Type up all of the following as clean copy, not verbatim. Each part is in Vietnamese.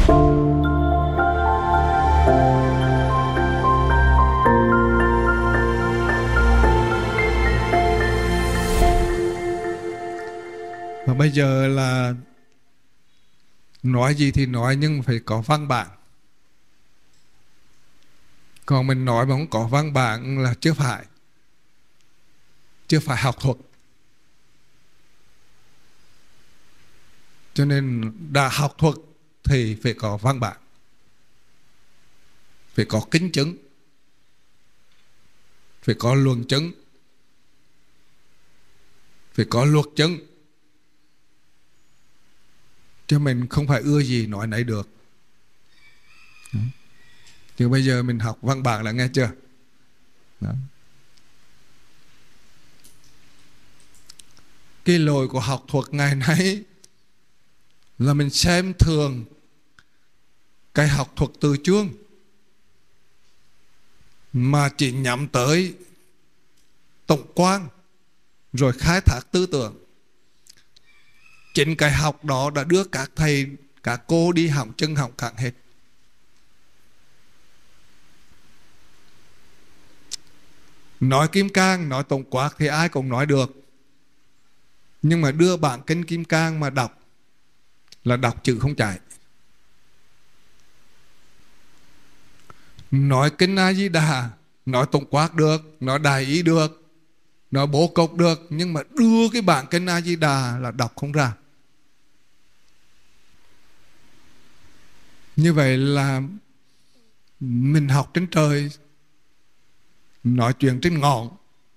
Và bây giờ là nói gì thì nói nhưng phải có văn bản. Còn mình nói mà không có văn bản là chưa phải học thuật. Cho nên đã học thuật thì phải có văn bản, phải có kính chứng, phải có luận chứng, phải có luật chứng. Chứ mình không phải ưa gì nói nấy được. Chứ bây giờ mình học văn bản là nghe chưa? Đó. Cái lỗi của học thuật ngày nay là mình xem thường cái học thuật từ chương, mà chỉ nhắm tới tổng quan rồi khai thác tư tưởng. Chính cái học đó đã đưa các thầy, các cô đi hỏng chân hỏng cẳng hết. Nói Kim Cang, nói tổng quát thì ai cũng nói được. Nhưng mà đưa bản kinh Kim Cang mà đọc là đọc chữ không chạy. Nói kinh A Di Đà, nói tổng quát được, nói đại ý được, nói bố cục được, nhưng mà đưa cái bản kinh A Di Đà là đọc không ra. Như vậy là mình học trên trời, nói chuyện trên ngọn,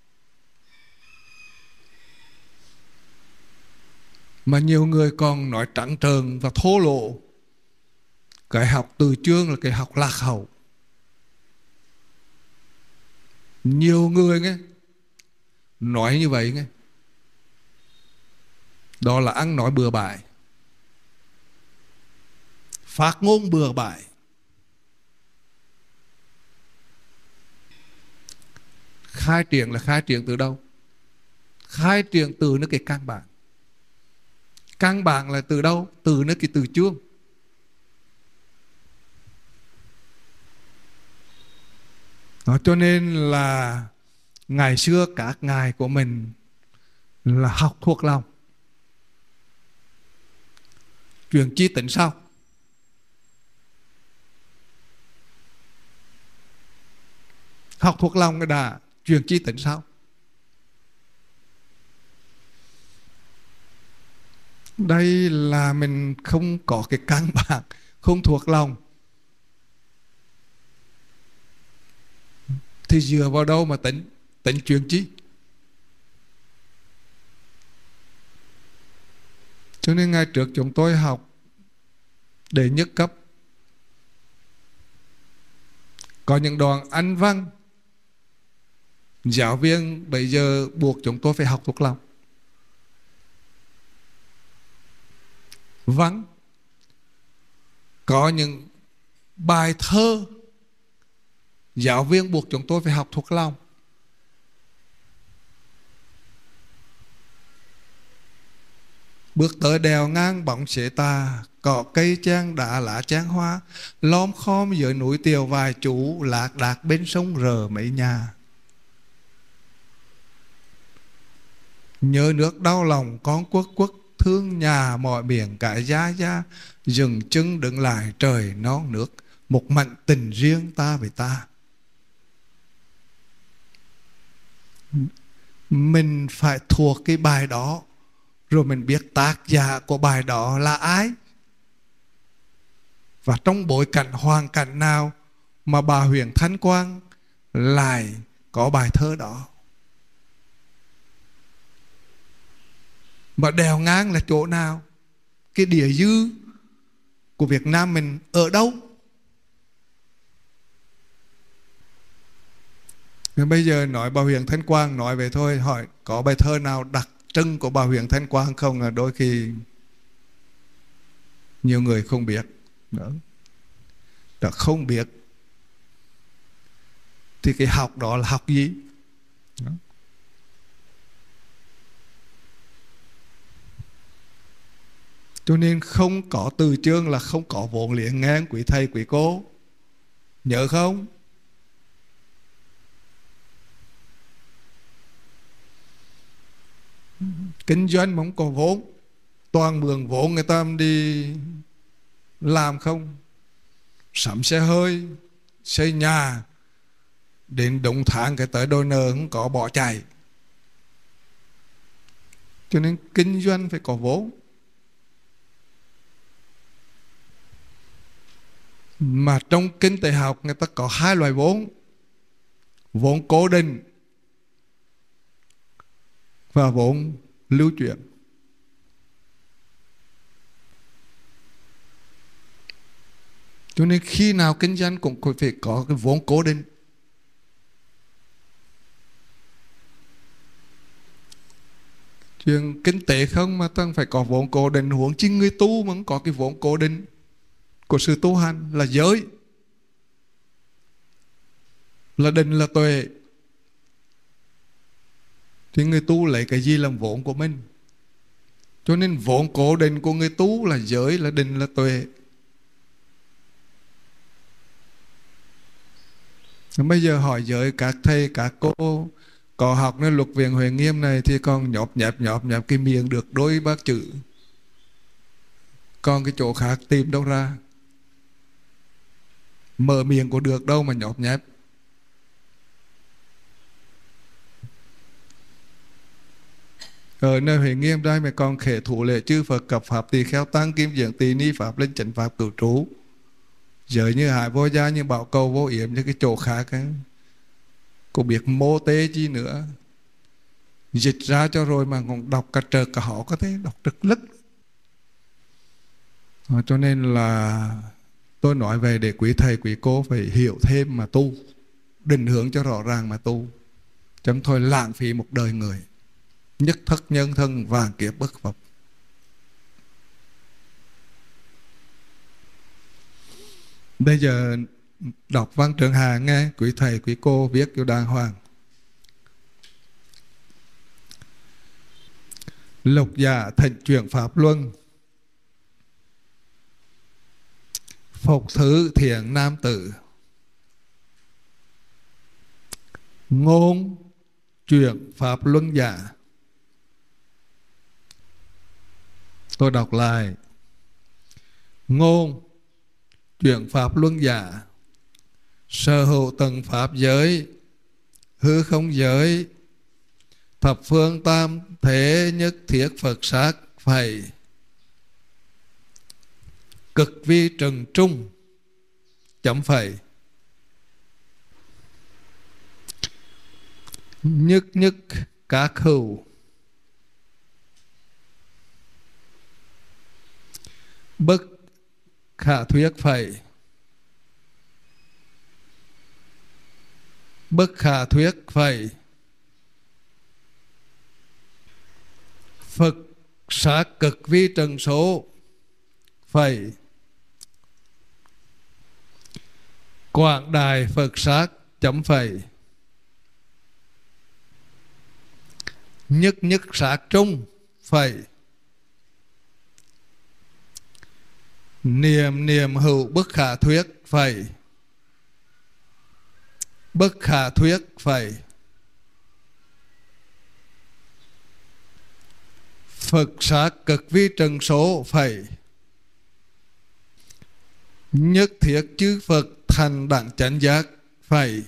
mà nhiều người còn nói trắng trợn và thô lộ. Cái học từ chương là cái học lạc hậu. Nhiều người nghe nói như vậy nghe, đó là ăn nói bừa bãi, phát ngôn bừa bãi. Khai triển là khai triển từ đâu? Khai triển từ nơi cái căn bản. Căn bản là từ đâu? Từ nơi cái từ chương. Đó, cho nên là ngày xưa các ngài của mình là học thuộc lòng. Chuyện chi tính sao? Học thuộc lòng cái đã, chuyện chi tính sao? Đây là mình không có cái căn bản, không thuộc lòng. Thì dựa vào đâu mà tính chuyện chi? Cho nên ngày trước chúng tôi học để nhất cấp, có những đoạn Anh văn, giáo viên bây giờ buộc chúng tôi phải học thuộc lòng. Văn, có những bài thơ giáo viên buộc chúng tôi phải học thuộc lòng. Bước tới đèo ngang bóng xế tà, cỏ cây trang đá lá trang hoa, lom khom dưới núi tiều vài chú, lạc đạc bên sông rờ mấy nhà. Nhớ nước đau lòng con quốc quốc, thương nhà mọi miệng cả gia gia, dừng chân đứng lại trời non nước, một mặn tình riêng ta với ta. Mình phải thuộc cái bài đó, rồi mình biết tác giả của bài đó là ai, và trong bối cảnh hoàn cảnh nào mà bà Huyền Thanh Quang lại có bài thơ đó. Mà đèo ngang là chỗ nào? Cái địa dư của Việt Nam mình ở đâu? Nên bây giờ nói bà Huyền Thanh Quang nói về thôi, hỏi có bài thơ nào đặc trưng của bà Huyền Thanh Quang không, là đôi khi nhiều người không biết nữa. Đã không biết thì cái học đó là học gì? Đó. Cho nên không có từ chương là không có vốn liếng ngang quý thầy quý cô. Nhớ không? Kinh doanh mà không có vốn, toàn mượn vốn người ta đi làm không. Sắm xe hơi, xây nhà, đến đúng tháng cái tới đôi nợ không có bỏ chạy. Cho nên kinh doanh phải có vốn. Mà trong kinh tế học người ta có hai loại vốn: vốn cố định và vốn lưu chuyển. Cho nên khi nào kinh doanh cũng phải có cái vốn cố định. Chuyện kinh tế không mà ta phải có vốn cố định, huống chi người tu mà không có cái vốn cố định của sự tu hành là giới, là định, là tuệ. Thì người tu lấy cái gì làm vốn của mình? Cho nên vốn cố định của người tu là giới, là định, là tuệ. Bây giờ hỏi giới các thầy các cô có học nên Lục Viện Huệ Nghiêm này thì còn nhọp nhẹp cái miệng được đôi bác chữ, còn cái chỗ khác tìm đâu ra. Mở miệng có được đâu mà nhọp nhẹp. Ở nơi Huệ Nghiêm đây mà còn khể thủ lệ chư Phật cập Pháp tỳ kheo tăng kim dưỡng tỳ ni Pháp lên chánh Pháp cửu trú. Giới như Hải Vô Gia, như Bảo Cầu Vô Yểm, như cái chỗ khác ấy, có biết mô tê chi nữa. Dịch ra cho rồi mà còn đọc cả trời cả họ có thể đọc trực lức. Cho nên là tôi nói về để quý thầy quý cô phải hiểu thêm mà tu, định hướng cho rõ ràng mà tu, chẳng thôi lãng phí một đời người. Nhất thất nhân thân vàng kiếp bất phục. Bây giờ đọc văn trường Hà nghe quý thầy quý cô viết cho đàng hoàng. Lục giả thịnh chuyển pháp luân, phục thứ thiện nam tử, ngôn chuyển pháp luân giả. Tôi đọc lại. Ngôn chuyển pháp luân giả, sở hữu từng pháp giới, hư không giới, thập phương tam thế nhất thiết Phật sát phải cực vi trần trung chấm phẩy nhất nhất các hữu bất khả thuyết phẩy bất khả thuyết phẩy Phật sát cực vi trần số phẩy quảng đài Phật sát chấm phẩy nhất nhất sát trung phẩy niệm niệm hữu bất khả thuyết phẩy bất khả thuyết phẩy Phật sát cực vi trần số phẩy nhất thiết chư Phật thành đẳng chánh giác phẩy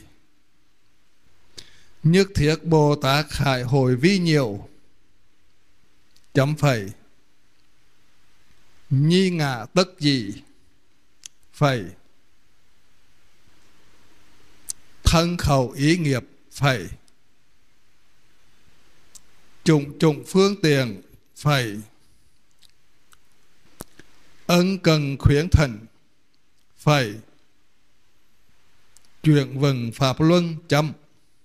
nhất thiết Bồ Tát hải hồi vi nhiều chấm phẩy nhi ngã tất dị phẩy thân khẩu ý nghiệp phẩy chủng chủng phương tiện phẩy ân cần khuyến thần phẩy chuyển vừng pháp luân chấm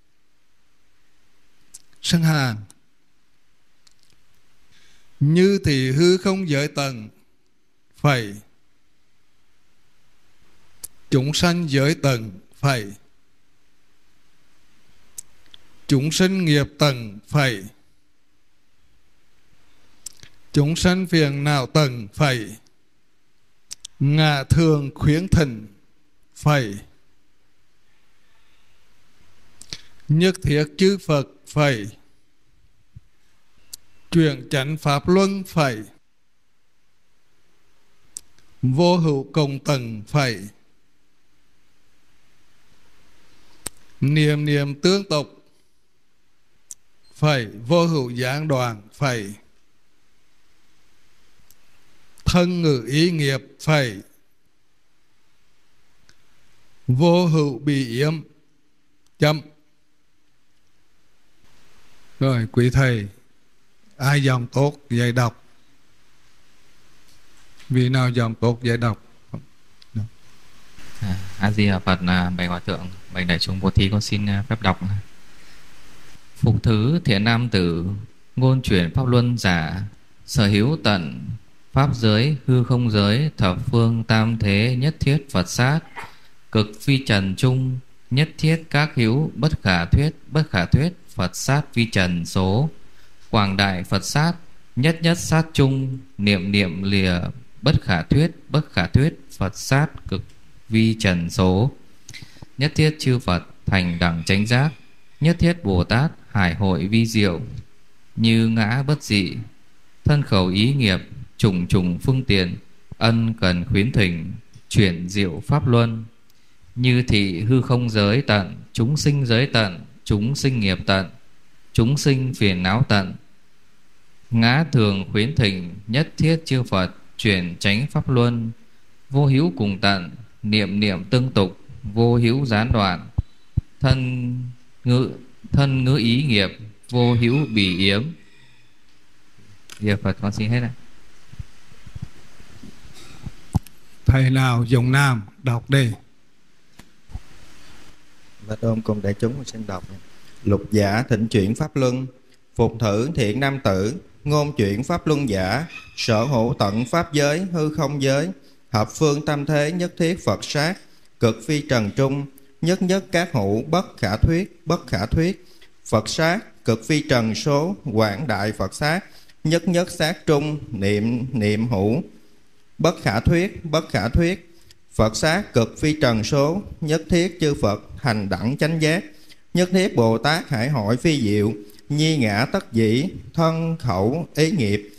sân hàng như thì hư không giới tầng phẩy chúng sanh giới tầng phẩy chúng sinh nghiệp tầng phẩy chúng sanh phiền não tận phải, ngã thường khuyến thịnh phải, nhất thiết chư Phật phải, chuyển chánh pháp luân phải, vô hữu共tầng phải, niệm niệm tương tục phải, vô hữu giảng đoạn phải, thân ngữ ý nghiệp phải, vô hữu bị yếm chấm. Rồi quý thầy, ai dòng tốt dạy đọc? Vì nào dòng tốt dạy đọc? A Di Đà Phật. Bạch Hòa Thượng, bạch đại chúng bố thí, con xin phép đọc. Phục thứ thiện nam tử, ngôn chuyển pháp luân giả, sở hữu tận pháp giới, hư không giới, thập phương tam thế, nhất thiết Phật sát, cực phi trần trung, nhất thiết các hữu, bất khả thuyết, Phật sát vi trần số, quảng đại Phật sát, nhất nhất sát chung, niệm niệm lìa, bất khả thuyết, Phật sát cực vi trần số, nhất thiết chư Phật thành đẳng chánh giác, nhất thiết Bồ Tát hải hội vi diệu, như ngã bất dị, thân khẩu ý nghiệp, trùng trùng phương tiện, ân cần khuyến thỉnh, chuyển diệu pháp luân, như thị hư không giới tận, chúng sinh giới tận, chúng sinh nghiệp tận, chúng sinh phiền não tận, ngã thường khuyến thỉnh, nhất thiết chư Phật chuyển chánh pháp luân, vô hữu cùng tận, niệm niệm tương tục, vô hữu gián đoạn, thân ngữ ý nghiệp, vô hữu bỉ yếm. Giờ Phật con xin hết ạ. Thầy nào dùng nam đọc đi. Bạch ôm cùng đại chúng xin đọc. Lục giả thịnh chuyển pháp luân, phục thử thiện nam tử, ngôn chuyển pháp luân giả, sở hữu tận pháp giới, hư không giới, hợp phương tam thế, nhất thiết Phật sát, cực phi trần trung, nhất nhất các hữu, bất khả thuyết, Phật sát, cực phi trần số, quảng đại Phật sát, nhất nhất sát trung, niệm niệm hữu, bất khả thuyết, Phật sát cực phi trần số, nhất thiết chư Phật hành đẳng chánh giác, nhất thiết Bồ Tát hải hội phi diệu, nhi ngã tất dĩ, thân khẩu ý nghiệp,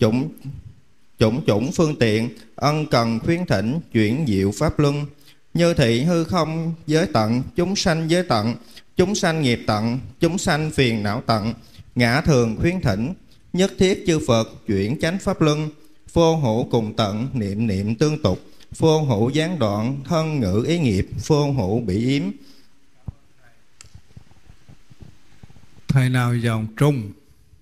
chủng phương tiện, ân cần khuyến thỉnh, chuyển diệu pháp luân, như thị hư không giới tận, chúng sanh giới tận, chúng sanh nghiệp tận, chúng sanh phiền não tận, ngã thường khuyến thỉnh, nhất thiết chư Phật chuyển chánh pháp luân, vô hữu cùng tận, niệm niệm tương tục, vô hữu gián đoạn, thân ngữ ý nghiệp, vô hữu bị yếm. Thầy nào dòng trung?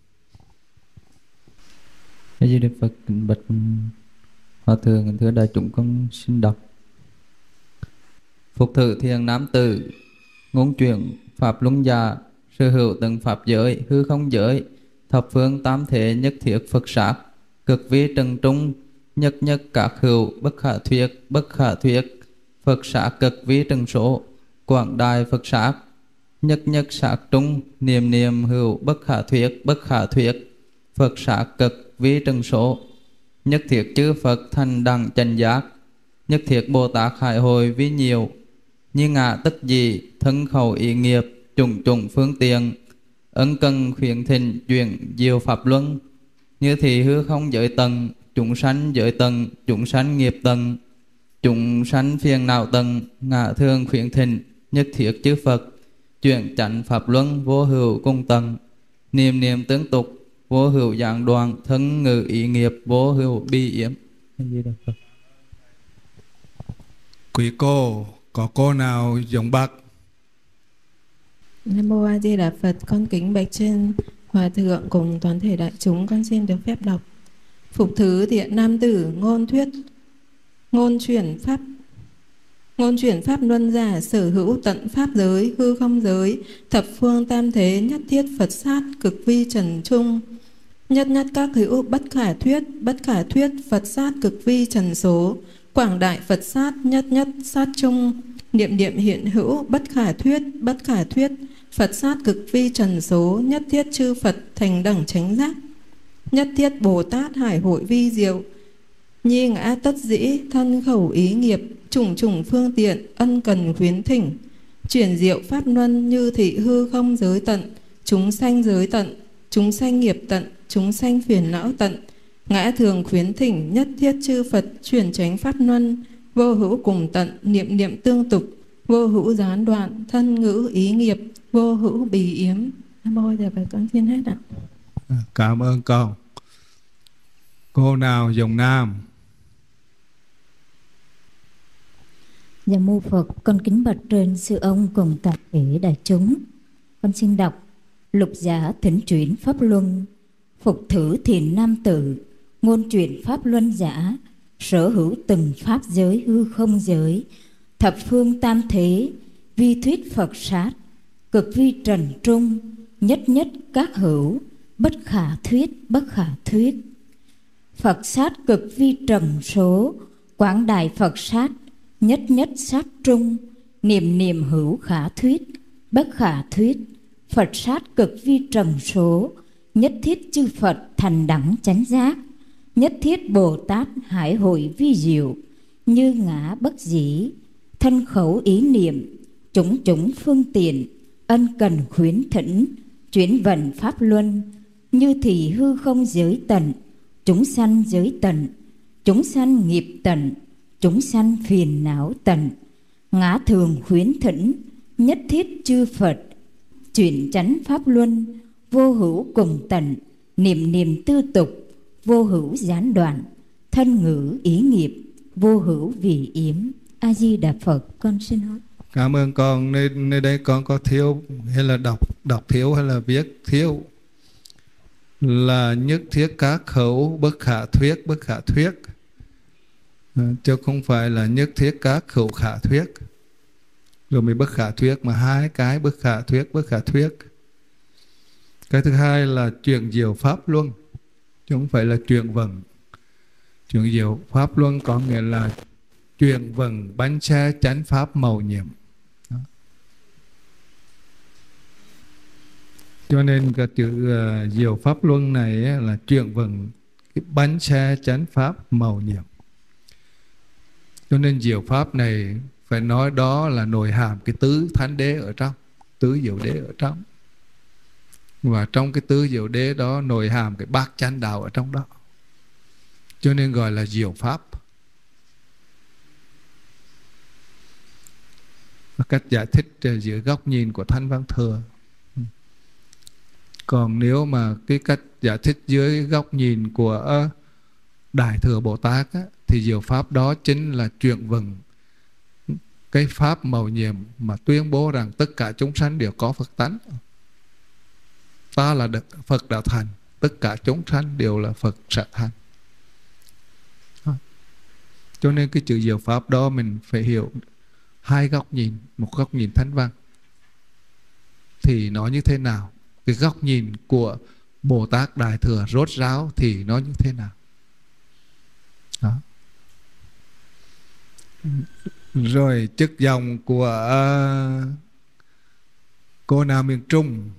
A Di Đà Phật. Bạch Hòa Thượng, thưa đại chúng con xin đọc. Phục thử thiện nam tử, ngôn chuyển pháp luân giả, sở hữu từng pháp giới, hư không giới, thập phương tam thế, nhất thiết Phật sát, cực vi trần trung, nhất nhất các hữu, bất khả thuyết, Phật sát cực vi trần số, quảng đại Phật sát, nhất nhất sát trung, niệm niệm hữu, bất khả thuyết, Phật sát cực vi trần số, nhất thiết chư Phật thành đẳng chánh giác, nhất thiết Bồ Tát hải hội vi nhiều, như ngã tất dị, thân khẩu ý nghiệp, chủng chủng phương tiện, ân cần khuyến thịnh, chuyển diệu pháp luân, như thị hư không giới tầng, chúng sanh giới tầng, chúng sanh nghiệp tầng, chúng sanh phiền não tầng, ngã thường khuyến thịnh, nhất thiết chư Phật chuyển chánh pháp luân, vô hữu cùng tầng, niệm niệm tương tục, vô hữu giảng đoạn, thân ngữ ý nghiệp, vô hữu bi yếm. Quý cô, có cô nào giống bác? Nam mô A Di Đà Phật. Con kính bạch trên Hòa Thượng cùng toàn thể đại chúng, con xin được phép đọc. Phục thứ thiện nam tử, ngôn chuyển pháp luân giả, sở hữu tận pháp giới, hư không giới, thập phương tam thế, nhất thiết Phật sát, cực vi trần trung, nhất nhất các hữu, bất khả thuyết, Phật sát cực vi trần số, quảng đại Phật sát, nhất nhất sát trung, niệm niệm hiện hữu, bất khả thuyết, Phật sát cực vi trần số, nhất thiết chư Phật thành đẳng chánh giác, nhất thiết Bồ Tát hải hội vi diệu, nhi ngã tất dĩ, thân khẩu ý nghiệp, chủng chủng phương tiện, ân cần khuyến thỉnh, chuyển diệu pháp luân, như thị hư không giới tận, chúng sanh giới tận, chúng sanh nghiệp tận, chúng sanh phiền não tận, ngã thường khuyến thỉnh, nhất thiết chư Phật, chuyển chánh pháp luân, vô hữu cùng tận, niệm niệm tương tục, vô hữu gián đoạn, thân ngữ ý nghiệp, vô hữu bì yếm. Bây giờ phải con xin hết ạ. Cảm ơn con. Cô nào dòng Nam? Dạ mô Phật, con kính bạch trên sư ông cùng toàn thể đại chúng. Con xin đọc Lục Giả Thỉnh Chuyển Pháp Luân. Phục thử thiền nam tự, ngôn chuyện pháp luân giả, sở hữu từng pháp giới hư không giới, thập phương tam thế, vi thuyết Phật sát, cực vi trần trung, nhất nhất các hữu, bất khả thuyết, bất khả thuyết. Phật sát cực vi trần số, quảng đại Phật sát, nhất nhất sát trung, niệm niệm hữu khả thuyết, bất khả thuyết. Phật sát cực vi trần số, nhất thiết chư Phật thành đẳng chánh giác, nhất thiết Bồ Tát hải hội vi diệu, như ngã bất dĩ, thân khẩu ý niệm, chủng chủng phương tiện, ân cần khuyến thỉnh, chuyển vận pháp luân, như thị hư không giới tận, chúng sanh giới tận, chúng sanh nghiệp tận, chúng sanh phiền não tận, ngã thường khuyến thỉnh, nhất thiết chư Phật, chuyển chánh pháp luân, vô hữu cùng tận, niệm niệm tư tục, vô hữu gián đoạn, thân ngữ ý nghiệp, vô hữu vì yếm. A Di Đà Phật. Con xin hỏi. Cảm ơn con. Nơi đây con có thiếu hay là đọc thiếu hay là viết thiếu? Là nhất thiết các khẩu, bất khả thuyết, bất khả thuyết, chứ không phải là nhất thiết các khẩu khả thuyết rồi mới bất khả thuyết, mà hai cái bất khả thuyết, bất khả thuyết. Cái thứ hai là chuyển diệu pháp luân, chứ không phải là chuyển vận. Chuyển diệu pháp luân có nghĩa là chuyển vận bánh xe chánh pháp màu nhiệm. Đó. Cho nên cái chữ diệu pháp luân này là chuyển vận cái bánh xe chánh pháp màu nhiệm. Cho nên diệu pháp này phải nói đó là nội hàm cái tứ thánh đế ở trong, tứ diệu đế ở trong. Và trong cái tứ diệu đế đó nội hàm cái bát chánh đạo ở trong đó, cho nên gọi là diệu pháp. Và cách giải thích giữa góc nhìn của Thanh Văn Thừa. Còn nếu mà cái cách giải thích dưới góc nhìn của Đại Thừa Bồ Tát á, thì diệu pháp đó chính là chuyển vận cái pháp màu nhiệm mà tuyên bố rằng tất cả chúng sanh đều có Phật tánh. Ta là Phật đã thành, tất cả chúng sanh đều là Phật sẽ thành. Cho nên cái chữ diệu pháp đó mình phải hiểu hai góc nhìn. Một góc nhìn thánh văn thì nó như thế nào, cái góc nhìn của Bồ Tát Đại Thừa rốt ráo thì nó như thế nào. Đó. Rồi chức dòng của cô nào miền Trung?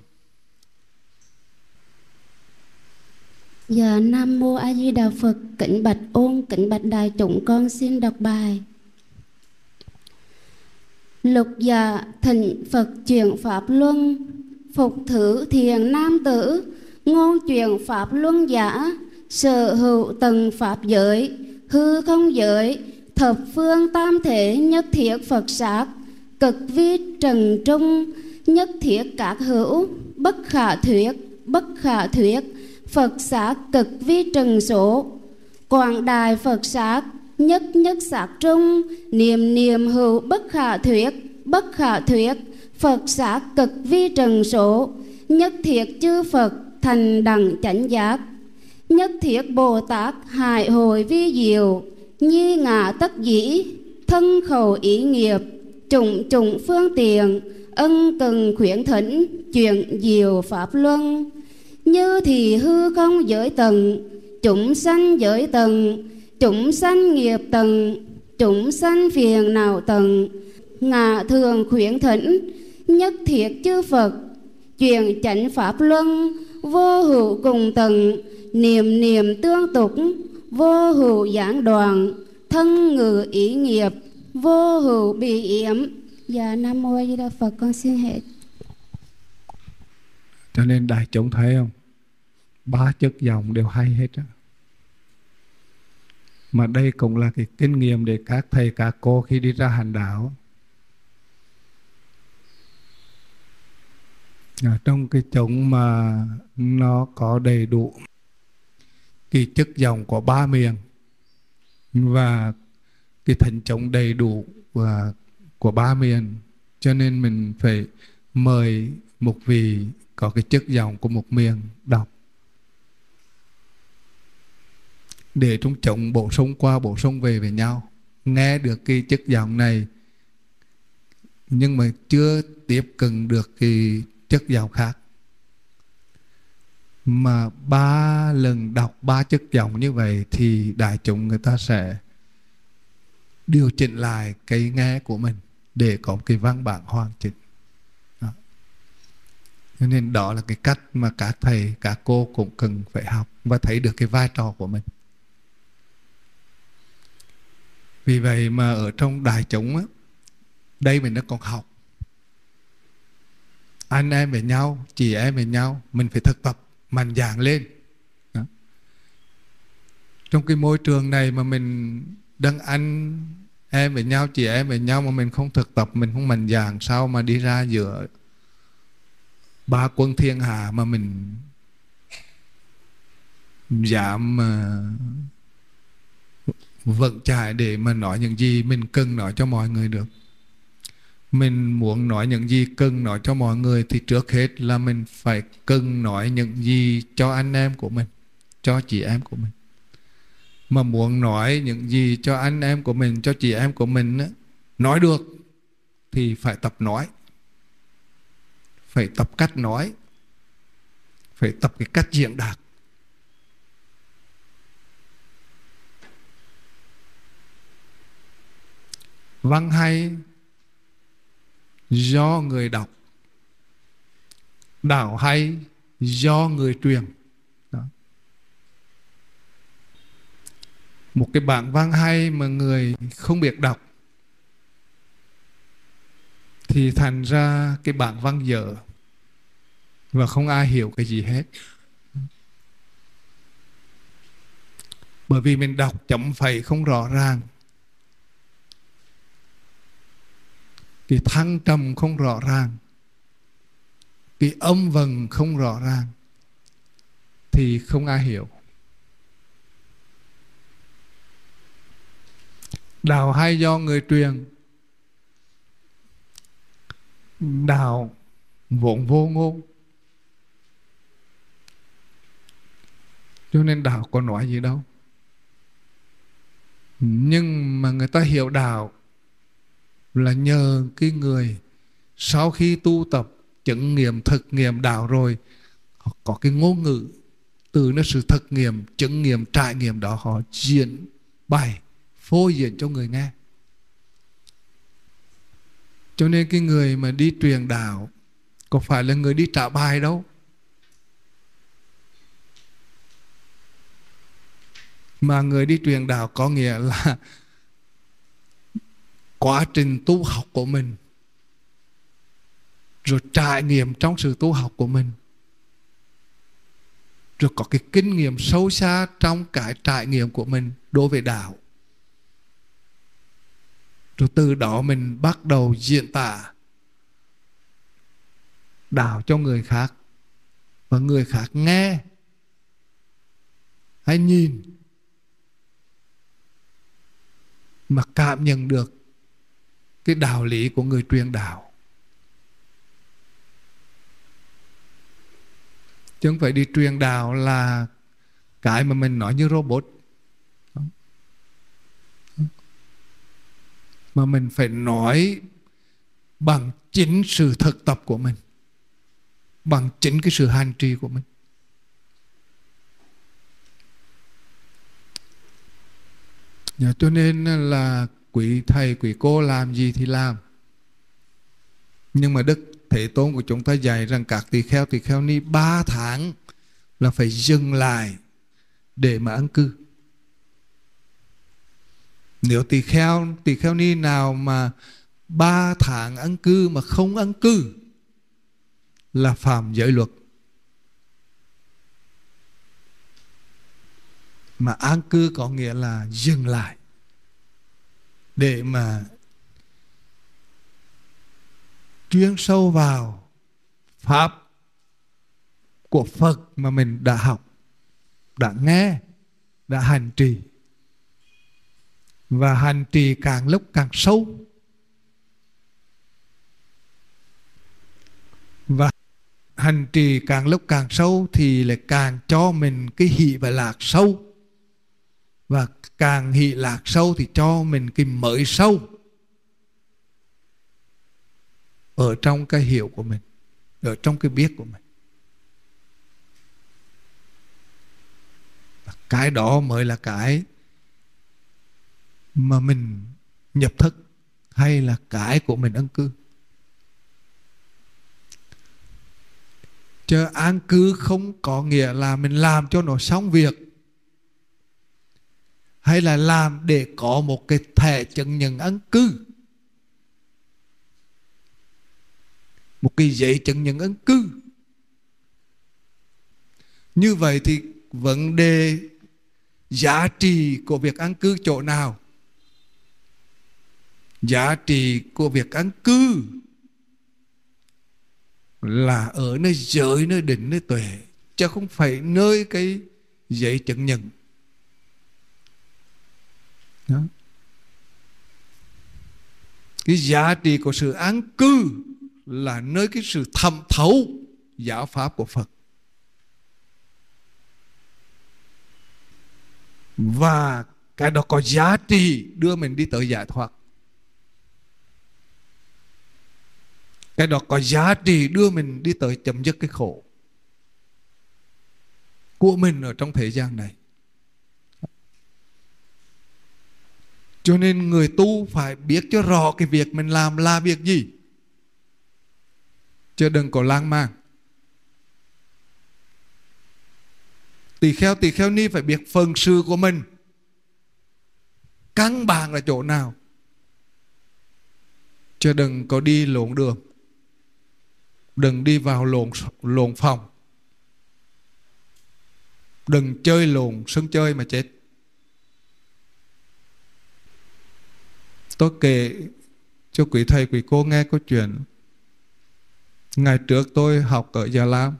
Dạ, Nam Mô A Di Đà Phật. Kính bạch ôn, kính bạch đại chúng, con xin đọc bài. Lục Giả Thỉnh Phật chuyển Pháp Luân. Phục thử thiền nam tử, ngôn chuyện Pháp Luân giả, sở hữu từng Pháp giới, hư không giới, thập phương tam thể, nhất thiết Phật sát, cực vi trần trung, nhất thiết các hữu, bất khả thuyết, bất khả thuyết. Phật sát cực vi trần số, quảng đại Phật sát, nhất nhất sát trung, niệm niệm hữu, bất khả thuyết, bất khả thuyết. Phật sát cực vi trần số, nhất thiết chư Phật thành đẳng chánh giác, nhất thiết Bồ Tát hải hội vi diệu, nhi ngã tất dĩ, thân khẩu ý nghiệp, chủng chủng phương tiện, ân cần khuyến thỉnh, chuyển diệu pháp luân, như thì hư không giới tầng, chúng sanh giới tầng, chúng sanh nghiệp tầng, chúng sanh phiền não tầng, ngã thường khuyến thỉnh, nhất thiết chư Phật chuyển chánh pháp luân, vô hữu cùng tầng, niệm niệm tương tục, vô hữu giảng đoạn, thân ngữ ý nghiệp, vô hữu bị yếm. Dạ Nam Mô A Di Đà Phật, con xin hết. Cho nên đại chúng thấy không, ba chất dòng đều hay hết á. Mà đây cũng là cái kinh nghiệm để các thầy các cô khi đi ra hành đạo, trong cái chủng mà nó có đầy đủ cái chất dòng của ba miền và cái thành chủng đầy đủ của ba miền, cho nên mình phải mời một vị có cái chất dòng của một miền đọc để chúng chủng bổ sung qua bổ sung về với nhau, nghe được cái chất dòng này nhưng mà chưa tiếp cận được cái chất dòng khác. Mà 3 lần đọc 3 chất dòng như vậy thì đại chúng người ta sẽ điều chỉnh lại cái nghe của mình để có một cái văn bản hoàn chỉnh. Đó. Cho nên đó là cái cách mà các thầy các cô cũng cần phải học và thấy được cái vai trò của mình. Vì vậy mà ở trong đại chúng á, đây mình đã còn học, anh em với nhau, chị em với nhau, mình phải thực tập mạnh dạn lên. Đó. Trong cái môi trường này mà mình đang anh em với nhau, chị em với nhau mà mình không thực tập, mình không mạnh dạn, sao mà đi ra giữa ba quân thiên hạ mà mình dám vận chạy để mà nói những gì mình cần nói cho mọi người được. Mình muốn nói những gì cần nói cho mọi người thì trước hết là mình phải cần nói những gì cho anh em của mình, cho chị em của mình. Mà muốn nói những gì cho anh em của mình, cho chị em của mình á, nói được thì phải tập nói, phải tập cách nói, phải tập cái cách diễn đạt. Văn hay do người đọc, đạo hay do người truyền. Đó. Một cái bản văn hay mà người không biết đọc thì thành ra cái bản văn dở và không ai hiểu cái gì hết. Bởi vì mình đọc chấm phẩy không rõ ràng, cái thăng trầm không rõ ràng, cái âm vần không rõ ràng thì không ai hiểu. Đạo hay do người truyền, đạo vốn vô ngôn, cho nên đạo có nói gì đâu. Nhưng mà người ta hiểu đạo là nhờ cái người sau khi tu tập chứng nghiệm thực nghiệm đạo rồi, họ có cái ngôn ngữ, từ nó sự thực nghiệm, chứng nghiệm, trải nghiệm đó họ diễn bày, phô diễn cho người nghe. Cho nên cái người mà đi truyền đạo có phải là người đi trả bài đâu, mà người đi truyền đạo có nghĩa là quá trình tu học của mình, rồi trải nghiệm trong sự tu học của mình, rồi có cái kinh nghiệm sâu xa trong cái trải nghiệm của mình đối với đạo, rồi từ đó mình bắt đầu diễn tả đạo cho người khác, và người khác nghe hay nhìn mà cảm nhận được cái đạo lý của người truyền đạo. Chứ không phải đi truyền đạo là cái mà mình nói như robot, mà mình phải nói bằng chính sự thực tập của mình, bằng chính cái sự hành trì của mình. Cho nên là quý thầy quý cô làm gì thì làm, nhưng mà Đức Thế Tôn của chúng ta dạy rằng các tỳ kheo ni 3 tháng là phải dừng lại để mà ân cư. Nếu tỳ kheo ni nào mà 3 tháng ân cư mà không ân cư là phạm giới luật. Mà an cư có nghĩa là dừng lại để mà chuyên sâu vào pháp của Phật mà mình đã học, đã nghe, đã hành trì. Và hành trì càng lúc càng sâu. Và hành trì càng lúc càng sâu thì lại càng cho mình cái hỷ và lạc sâu. Và càng hỷ lạc sâu thì cho mình cái mới sâu ở trong cái hiểu của mình, ở trong cái biết của mình. Cái đó mới là cái mà mình nhập thức, hay là cái của mình ân cư. Chứ an cư không có nghĩa là mình làm cho nó xong việc, hay là làm để có một cái thẻ chứng nhận ân cư, một cái giấy chứng nhận ân cư. Như vậy thì vấn đề giá trị của việc an cư chỗ nào? Giá trị của việc an cư là ở nơi giới, nơi định, nơi tuệ, chứ không phải nơi cái giấy chứng nhận. Đó. Cái giá trị của sự an cư là nơi cái sự thẩm thấu giáo pháp của Phật. Và cái đó có giá trị đưa mình đi tới giải thoát. Cái đó có giá trị đưa mình đi tới chấm dứt cái khổ của mình ở trong thế gian này. Cho nên người tu phải biết cho rõ cái việc mình làm là việc gì, chứ đừng có lang mang. Tỳ kheo ni phải biết phần sự của mình căn bản là chỗ nào, chứ đừng có đi lộn đường, đừng đi vào lộn phòng, đừng chơi lộn sân chơi mà chết. Tôi kể cho quý thầy quý cô nghe câu chuyện. Ngày trước tôi học ở Gia Lam.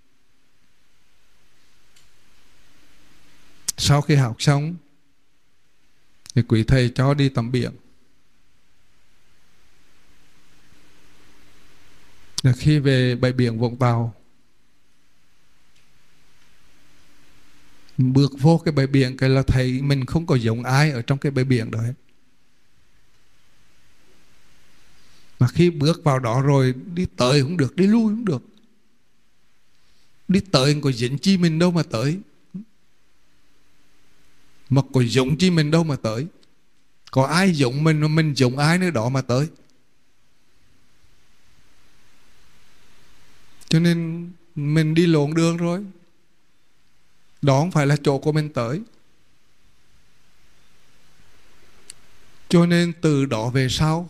Sau khi học xong thì quý thầy cho đi tắm biển. Là khi về bãi biển Vũng Tàu, bước vô cái bãi biển cái là thấy mình không có giống ai ở trong cái bãi biển đó hết. Mà khi bước vào đó rồi, đi tới không được, đi lui không được. Đi tới có dính chi mình đâu mà tới, mà có dụng chi mình đâu mà tới. Có ai dụng mình dụng ai nữa đó mà tới. Cho nên mình đi lộn đường rồi. Đó không phải là chỗ của mình tới. Cho nên từ đó về sau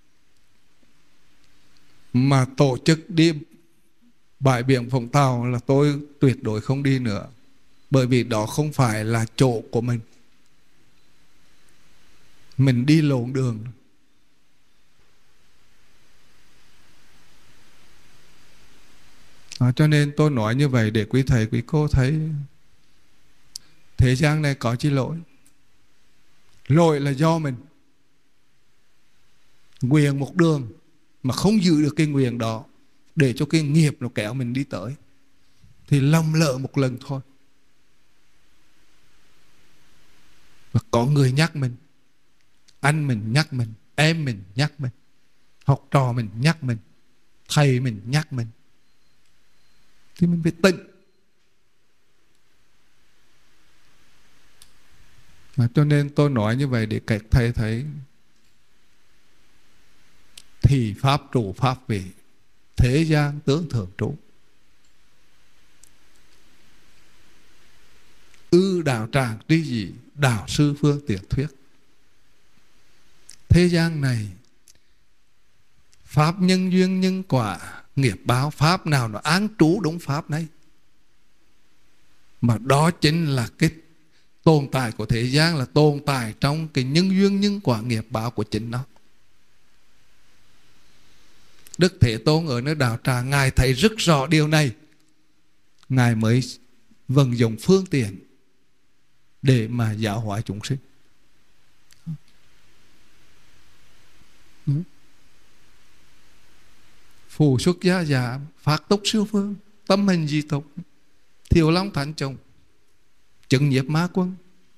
mà tổ chức đi bãi biển Vũng Tàu là tôi tuyệt đối không đi nữa. Bởi vì đó không phải là chỗ của mình. Mình đi lộn đường. Cho nên tôi nói như vậy để quý thầy quý cô thấy thế gian này có chi lỗi. Lỗi là do mình nguyện một đường mà không giữ được cái nguyện đó, để cho cái nghiệp nó kéo mình đi tới, thì lầm lỡ một lần thôi. Và có người nhắc mình, anh mình nhắc mình, em mình nhắc mình, học trò mình nhắc mình, thầy mình nhắc mình, thì mình phải tỉnh. Cho nên tôi nói như vậy để các thầy thấy thì pháp trụ pháp vị, thế gian tướng thường trụ. sư đạo tràng tri dị, đạo sư phương tiện thuyết. Thế gian này pháp nhân duyên nhân quả nghiệp báo, pháp nào nó án trú đúng pháp này. Mà đó chính là cái tồn tại của thế gian, là tồn tại trong cái nhân duyên nhân quả nghiệp báo của chính nó. Đức Thế Tôn ở nơi đạo tràng, Ngài thấy rất rõ điều này, Ngài mới vận dụng phương tiện để mà giáo hóa chúng sinh. Phù xuất gia giả, phát túc siêu phương, tâm hình di tục, Thiều Long Thánh Chồng, chứng nhiếp ma quân.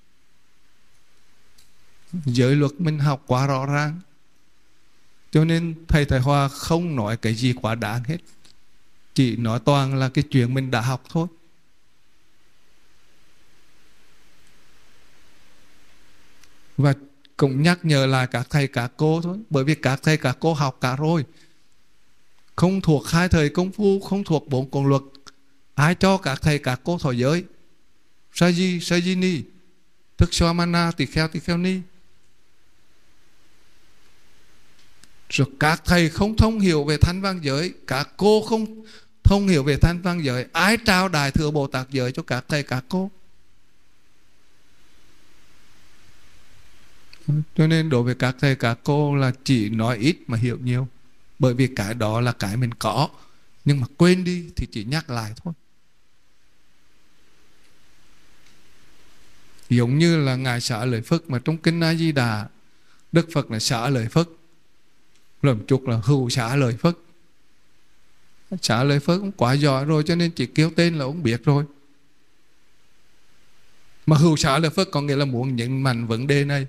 Giới luật mình học quá rõ ràng, cho nên thầy Thái Hòa không nói cái gì quá đáng hết, chỉ nói toàn là cái chuyện mình đã học thôi. Và cũng nhắc nhở lại các thầy các cô thôi, bởi vì các thầy các cô học cả rồi, không thuộc hai thời công phu, không thuộc 4 cuốn luật. Ai cho các thầy các cô thọ giới? Sa di ni, thức xoa mana, tỳ kheo ni. Rồi các thầy không thông hiểu về thanh văn giới, các cô không thông hiểu về thanh văn giới, ai trao Đại Thừa Bồ Tát giới cho các thầy các cô? Cho nên đối với các thầy các cô là chỉ nói ít mà hiểu nhiều, bởi vì cái đó là cái mình có, nhưng mà quên đi thì chỉ nhắc lại thôi. Giống như là Ngài Xá Lợi Phất mà trong Kinh A Di Đà, Đức Phật là Xá Lợi Phất, làm chục là Hữu Xá Lợi Phất. Xá Lợi Phất cũng quá giỏi rồi, cho nên chỉ kêu tên là ông biết rồi. Mà Hữu Xá Lợi Phất có nghĩa là muốn nhấn mạnh vấn đề này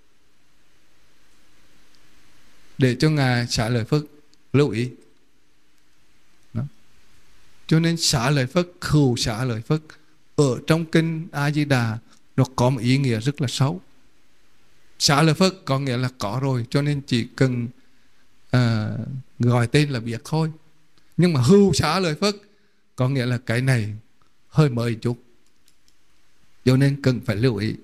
để cho Ngài Xá Lợi Phất lưu ý. Đó. Cho nên Xá Lợi Phất, Hữu Xá Lợi Phất ở trong Kinh A Di Đà nó có một ý nghĩa rất là sâu. Xá Lợi Phất có nghĩa là có rồi, cho nên chỉ cần gọi tên là biết thôi. Nhưng mà Hữu Xá Lợi Phất có nghĩa là cái này hơi mới chút, cho nên cần phải lưu ý.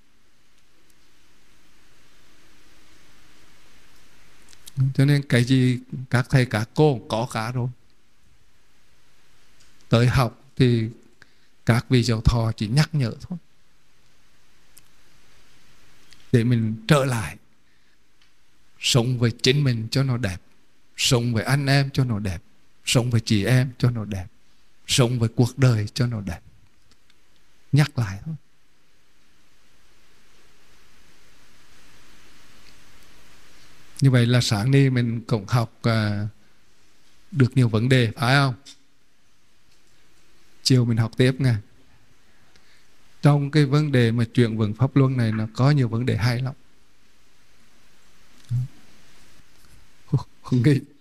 Cho nên cái gì các thầy các cô có cả rồi. Tới học thì các vị giáo thọ chỉ nhắc nhở thôi, để mình trở lại sống với chính mình cho nó đẹp, sống với anh em cho nó đẹp, sống với chị em cho nó đẹp, sống với cuộc đời cho nó đẹp. Nhắc lại thôi. Như vậy là sáng nay mình cũng học được nhiều vấn đề, phải không? Chiều mình học tiếp nha. Trong cái vấn đề mà chuyển vững pháp luân này, nó có nhiều vấn đề hay lắm. Không nghĩ